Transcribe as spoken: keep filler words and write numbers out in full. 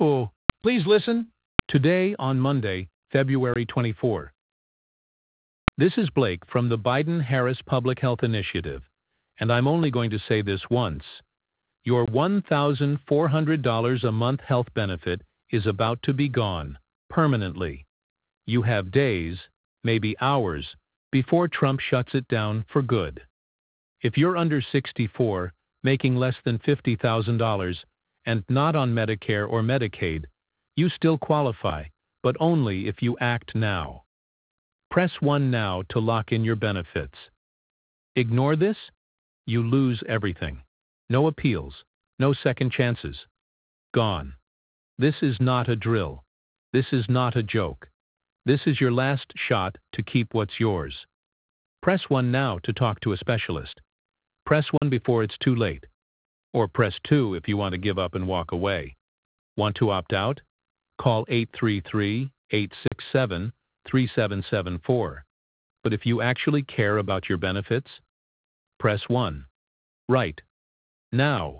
Oh, please listen. Today on Monday, February twenty-fourth. This is Blake from the Biden-Harris Public Health Initiative, and I'm only going to say this once. Your one thousand four hundred dollars a month health benefit is about to be gone, permanently. You have days, maybe hours, before Trump shuts it down for good. If you're under sixty-four, making less than fifty thousand dollars, and not on Medicare or Medicaid, you still qualify, but only if you act now. Press one now to lock in your benefits. Ignore this? You lose everything. No appeals, no second chances. Gone. This is not a drill. This is not a joke. This is your last shot to keep what's yours. Press one now to talk to a specialist. Press one before it's too late. Or press two if you want to give up and walk away. Want to opt out? Call eight three three, eight six seven, three seven seven four. But if you actually care about your benefits, press one. Right. Now.